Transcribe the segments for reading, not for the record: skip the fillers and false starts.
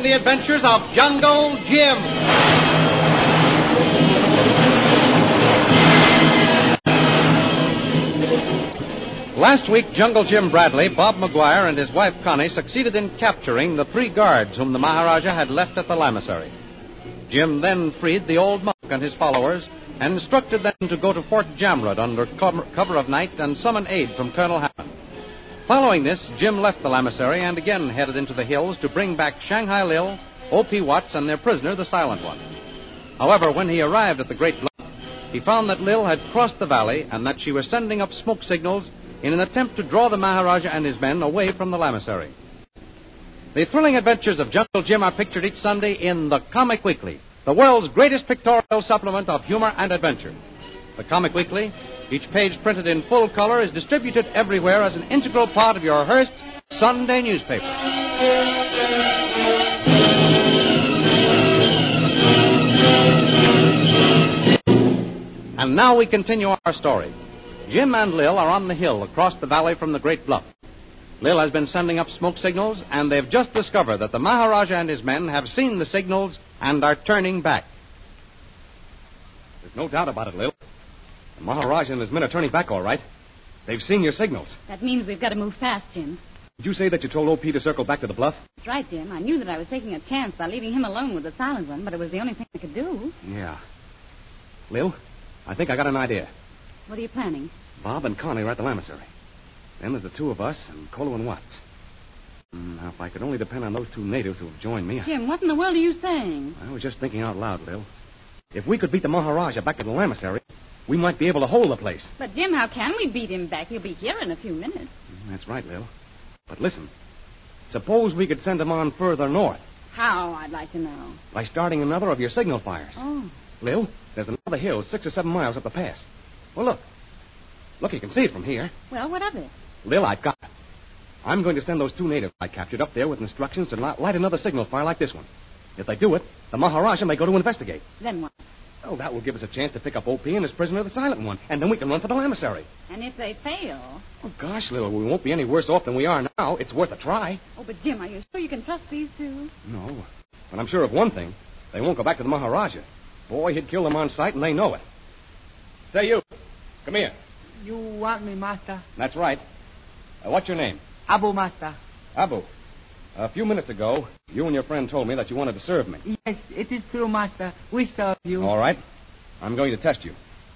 the adventures of Jungle Jim. Last week, Jungle Jim Bradley, Bob McGuire, and his wife Connie succeeded in capturing the 3 guards whom the Maharaja had left at the lamasery. Jim then freed the old monk and his followers and instructed them to go to Fort Jamrud under cover of night and summon aid from Colonel Hammond. Following this, Jim left the lamasery and again headed into the hills to bring back Shanghai Lil, O.P. Watts, and their prisoner, the Silent One. However, when he arrived at the Great Bluff, he found that Lil had crossed the valley and that she was sending up smoke signals in an attempt to draw the Maharaja and his men away from the lamasery. The thrilling adventures of Jungle Jim are pictured each Sunday in The Comic Weekly, the world's greatest pictorial supplement of humor and adventure. The Comic Weekly, each page printed in full color, is distributed everywhere as an integral part of your Hearst Sunday newspaper. And now we continue our story. Jim and Lil are on the hill across the valley from the Great Bluff. Lil has been sending up smoke signals, and they've just discovered that the Maharaja and his men have seen the signals and are turning back. There's no doubt about it, Lil. The Maharaja and his men are turning back all right. They've seen your signals. That means we've got to move fast, Jim. Did you say that you told O.P. to circle back to the bluff? That's right, Jim. I knew that I was taking a chance by leaving him alone with the Silent One, but it was the only thing I could do. Yeah. Lil, I think I got an idea. What are you planning? Bob and Connie are at the lamasery. Then there's the 2 of us and Kolo and Watts. Now, if I could only depend on those 2 natives who have joined me... Jim, what in the world are you saying? I was just thinking out loud, Lil. If we could beat the Maharaja back to the lamasery, we might be able to hold the place. But, Jim, how can we beat him back? He'll be here in a few minutes. That's right, Lil. But listen, suppose we could send him on further north. How, I'd like to know. By starting another of your signal fires. Oh. Lil, there's another hill 6 or 7 miles up the pass. Well, look. Look, you can see it from here. Well, what of it? Lil, I've got it. I'm going to send those 2 natives I captured up there with instructions to light another signal fire like this one. If they do it, the Maharaja may go to investigate. Then what? Oh, that will give us a chance to pick up O.P. and his prisoner, the Silent One, and then we can run for the lamasery. And if they fail? Oh, gosh, Lil, we won't be any worse off than we are now. It's worth a try. Oh, but, Jim, are you sure you can trust these 2? No. But I'm sure of one thing. They won't go back to the Maharaja. Boy, he'd kill them on sight, and they know it. Say, you. Come here. You want me, Master? That's right. What's your name? Abu, Master. Abu. A few minutes ago, you and your friend told me that you wanted to serve me. Yes, it is true, Master. We serve you. All right. I'm going to test you.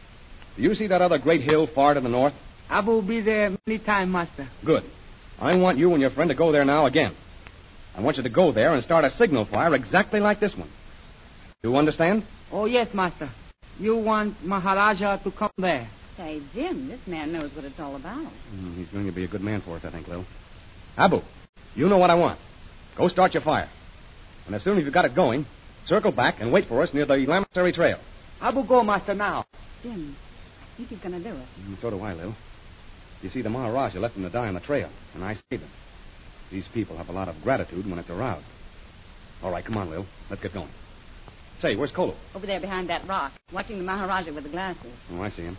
Do you see that other great hill far to the north? Abu will be there many times, Master. Good. I want you and your friend to go there now again. I want you to go there and start a signal fire exactly like this one. You understand? Oh, yes, Master. You want Maharaja to come there. Say, Jim, this man knows what it's all about. He's going to be a good man for us, I think, Lil. Abu, you know what I want. Go start your fire. And as soon as you've got it going, circle back and wait for us near the lamasery trail. Abu, go, Master, now. Jim, I think he's going to do it. So do I, Lil. You see, the Maharaja left him to die on the trail, and I saved him. These people have a lot of gratitude when it's aroused. All right, come on, Lil. Let's get going. Say, where's Kolo? Over there behind that rock, watching the Maharaja with the glasses. Oh, I see him.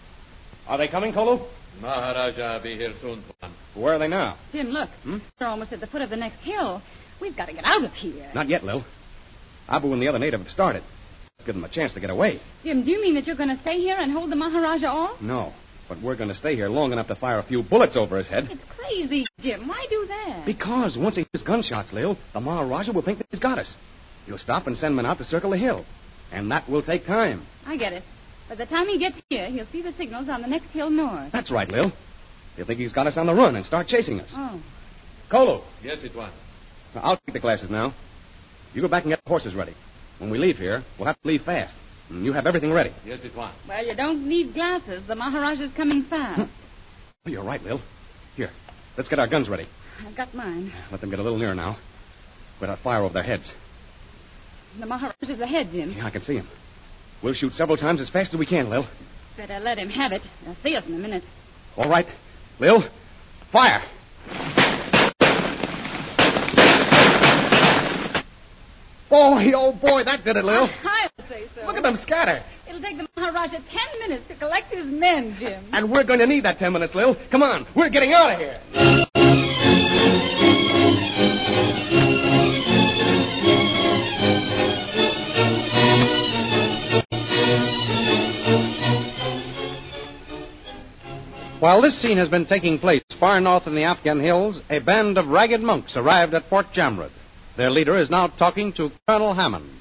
Are they coming, Kolo? Maharaja be here soon, Tuan. Where are they now? Jim, look. They're almost at the foot of the next hill. We've got to get out of here. Not yet, Lil. Abu and the other native have started. Give them a chance to get away. Jim, do you mean that you're going to stay here and hold the Maharaja off? No, but we're going to stay here long enough to fire a few bullets over his head. It's crazy, Jim. Why do that? Because once he hears gunshots, Lil, the Maharaja will think that he's got us. He'll stop and send men out to circle the hill. And that will take time. I get it. By the time he gets here, he'll see the signals on the next hill north. That's right, Lil. He'll think he's got us on the run and start chasing us. Oh. Kolo. Yes, Tuan. Now, I'll take the glasses now. You go back and get the horses ready. When we leave here, we'll have to leave fast. And you have everything ready. Yes, Tuan. Well, you don't need glasses. The Maharaja's coming fast. Oh, you're right, Lil. Here, let's get our guns ready. I've got mine. Let them get a little nearer now. We'll have fire over their heads. The Maharaja's ahead, Jim. Yeah, I can see him. We'll shoot several times as fast as we can, Lil. Better let him have it. They'll see us in a minute. All right. Lil, fire. Boy, oh boy, that did it, Lil. I'll say so. Look at them scatter. It'll take the Maharaja 10 minutes to collect his men, Jim. And we're going to need that 10 minutes, Lil. Come on, we're getting out of here. While this scene has been taking place far north in the Afghan hills, a band of ragged monks arrived at Fort Jamrud. Their leader is now talking to Colonel Hammond.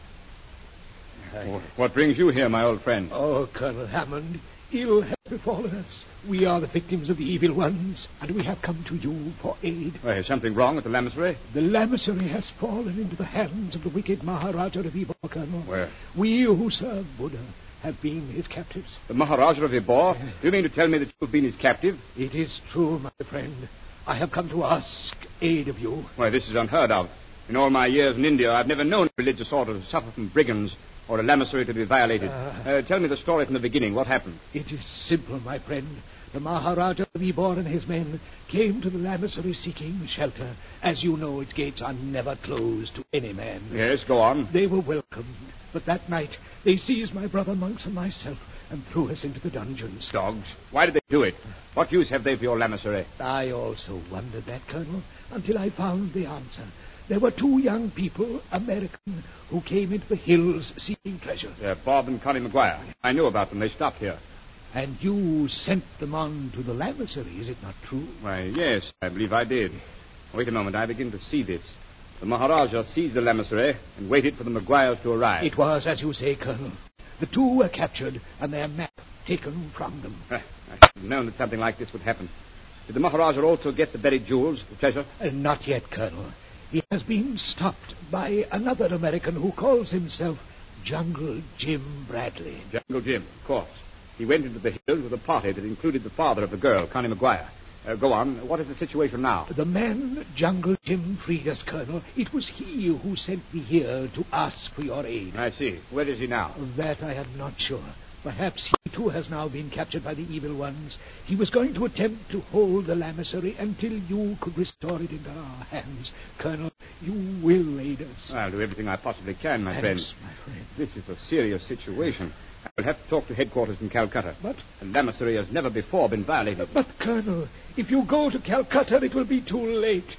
What brings you here, my old friend? Oh, Colonel Hammond, ill has befallen us. We are the victims of the evil ones, and we have come to you for aid. Well, is something wrong with the lamasery? The lamasery has fallen into the hands of the wicked Maharaja of Ybor, Colonel. Where? We who serve Buddha have been his captives. The Maharaja of Ybor? Do you mean to tell me that you've been his captive? It is true, my friend. I have come to ask aid of you. Why, this is unheard of. In all my years in India, I've never known a religious order to suffer from brigands or a lamasery to be violated. Tell me the story from the beginning. What happened? It is simple, my friend. The Maharaja of Ybor and his men came to the lamasery seeking shelter. As you know, its gates are never closed to any man. Yes, go on. They were welcomed, but that night they seized my brother monks and myself and threw us into the dungeons. Dogs. Why did they do it? What use have they for your lamasery? I also wondered that, Colonel, until I found the answer. There were two young people, American, who came into the hills seeking treasure. Bob and Connie McGuire. I knew about them. They stopped here. And you sent them on to the lamasery, is it not true? Why, yes, I believe I did. Wait a moment. I begin to see this. The Maharaja seized the lamasery and waited for the McGuires to arrive. It was, as you say, Colonel. The two were captured and their map taken from them. I should have known that something like this would happen. Did the Maharaja also get the buried jewels, the treasure? Not yet, Colonel. He has been stopped by another American who calls himself Jungle Jim Bradley. Jungle Jim, of course. He went into the hills with a party that included the father of the girl, Connie McGuire. Go on. What is the situation now? The man Jungle Jim freed us, Colonel. It was he who sent me here to ask for your aid. I see. Where is he now? That I am not sure. Perhaps he, too, has now been captured by the evil ones. He was going to attempt to hold the lamasery until you could restore it into our hands. Colonel, you will aid us. I'll do everything I possibly can, my friend. Thanks, my friend. This is a serious situation. I will have to talk to headquarters in Calcutta. But the lamasery has never before been violated. But, Colonel, if you go to Calcutta, it will be too late.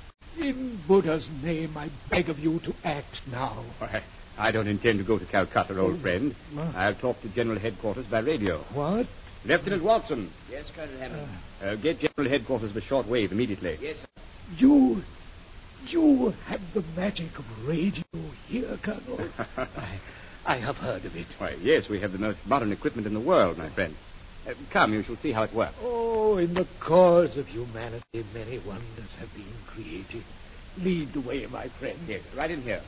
In Buddha's name, I beg of you to act now. Why, I don't intend to go to Calcutta, old friend. I'll talk to General Headquarters by radio. What? Lieutenant Watson. Yes, Colonel Hammond. Get General Headquarters the short wave immediately. Yes, sir. You have the magic of radio here, Colonel. I have heard of it. Why, yes, we have the most modern equipment in the world, my friend. Come, you shall see how it works. Oh, in the cause of humanity, many wonders have been created. Lead the way, my friend. Yes, right in here.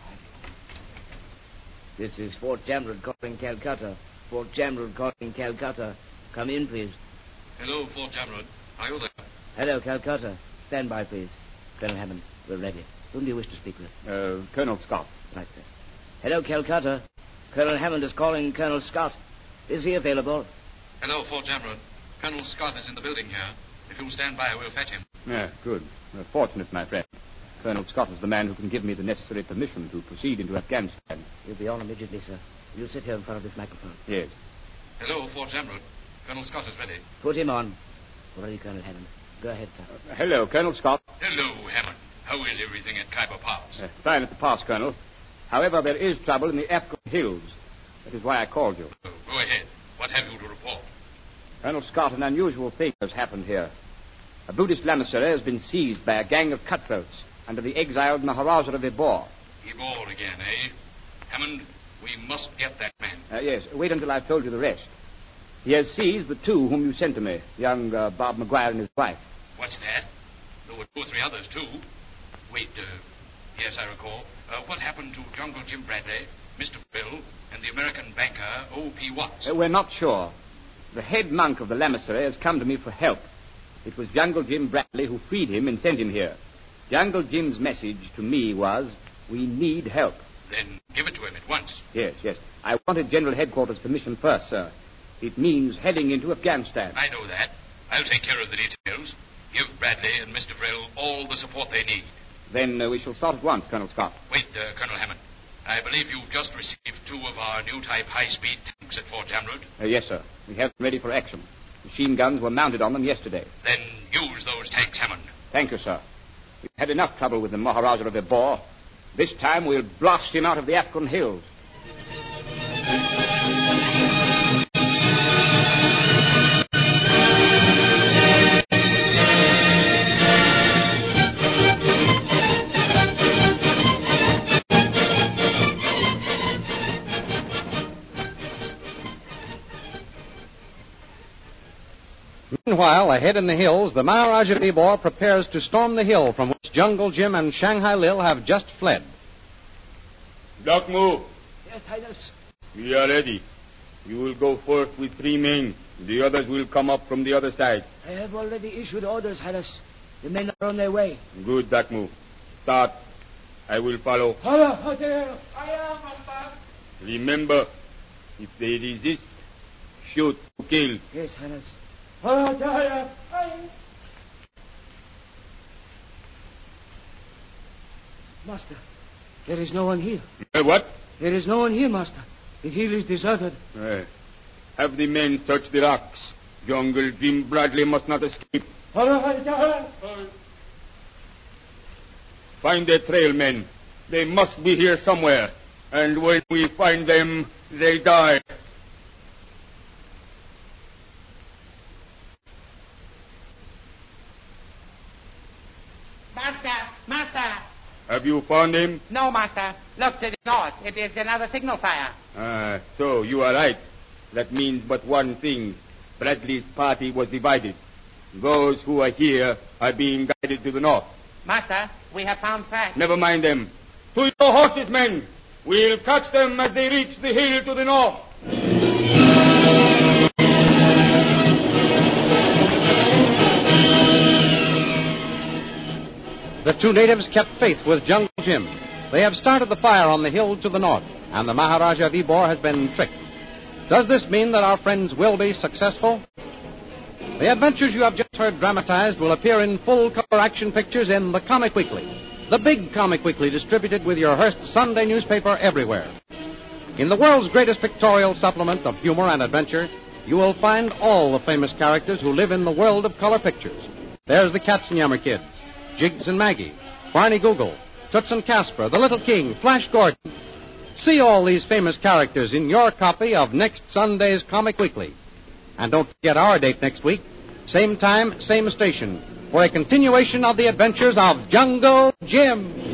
This is Fort Jamrud calling Calcutta. Fort Jamrud calling Calcutta. Come in, please. Hello, Fort Jamrud. Are you there? Hello, Calcutta. Stand by, please. Colonel Hammond, we're ready. Whom do you wish to speak with? Colonel Scott. Right, sir. Hello, Calcutta. Colonel Hammond is calling Colonel Scott. Is he available? Hello, Fort Jamrud. Colonel Scott is in the building here. If you'll stand by, we'll fetch him. Yeah, good. Fortunate, my friend. Colonel Scott is the man who can give me the necessary permission to proceed into Afghanistan. You'll be on immediately, sir. You'll sit here in front of this microphone. Yes. Hello, Fort Jamrud. Colonel Scott is ready. Put him on. Ready, Colonel Hammond. Go ahead, sir. Hello, Colonel Scott. Hello, Hammond. How is everything at Khyber Pass? Fine at the pass, Colonel. However, there is trouble in the Afghan hills. That is why I called you. Oh, go ahead. What have you to report? Colonel Scott, an unusual thing has happened here. A Buddhist lamasery has been seized by a gang of cutthroats under the exiled Maharaja of Ybor. Ybor again, eh? Hammond, we must get that man. Yes, wait until I've told you the rest. He has seized the two whom you sent to me, young Bob McGuire and his wife. What's that? There were 2 or 3 others, too. Wait, yes, I recall. What happened to Jungle Jim Bradley, Mr. Bill, and the American banker, O.P. Watts? We're not sure. The head monk of the lamasery has come to me for help. It was Jungle Jim Bradley who freed him and sent him here. Jungle Jim's message to me was, we need help. Then give it to him at once. Yes. I wanted General Headquarters' permission first, sir. It means heading into Afghanistan. I know that. I'll take care of the details. Give Bradley and Mr. Frill all the support they need. Then we shall start at once, Colonel Scott. Wait, Colonel Hammond. I believe you've just received 2 of our new type high-speed tanks at Fort Jamrud. Yes, sir. We have them ready for action. Machine guns were mounted on them yesterday. Then use those tanks, Hammond. Thank you, sir. We've had enough trouble with the Maharaja of Ybor. This time we'll blast him out of the Afghan hills. Meanwhile, ahead in the hills, the Maharaja Vibor prepares to storm the hill from which Jungle Jim and Shanghai Lil have just fled. Doc Moo, Yes, Highness. we are ready. You will go first with 3 men. The others will come up from the other side. I have already issued orders, Highness. The men are on their way. Good, Doc Moo. Start. I will follow. Remember, if they resist, shoot to kill. Yes, Highness. Master, there is no one here. What? There is no one here, Master. The hill is deserted. Have the men search the rocks. Jungle Jim Bradley must not escape. Find their trail men. They must be here somewhere. And when we find them, they die. Master! Have you found him? No, Master. Look to the north. It is another signal fire. So you are right. That means but one thing. Bradley's party was divided. Those who are here are being guided to the north. Master, we have found tracks. Never mind them. To your horses, men. We'll catch them as they reach the hill to the north. The 2 natives kept faith with Jungle Jim. They have started the fire on the hill to the north, and the Maharaja Vibor has been tricked. Does this mean that our friends will be successful? The adventures you have just heard dramatized will appear in full-color action pictures in The Comic Weekly, the big Comic Weekly distributed with your Hearst Sunday newspaper everywhere. In the world's greatest pictorial supplement of humor and adventure, you will find all the famous characters who live in the world of color pictures. There's the Katzenjammer Kids, Jiggs and Maggie, Barney Google, Toots and Casper, the Little King, Flash Gordon. See all these famous characters in your copy of next Sunday's Comic Weekly. And don't forget our date next week, same time, same station, for a continuation of the adventures of Jungle Jim.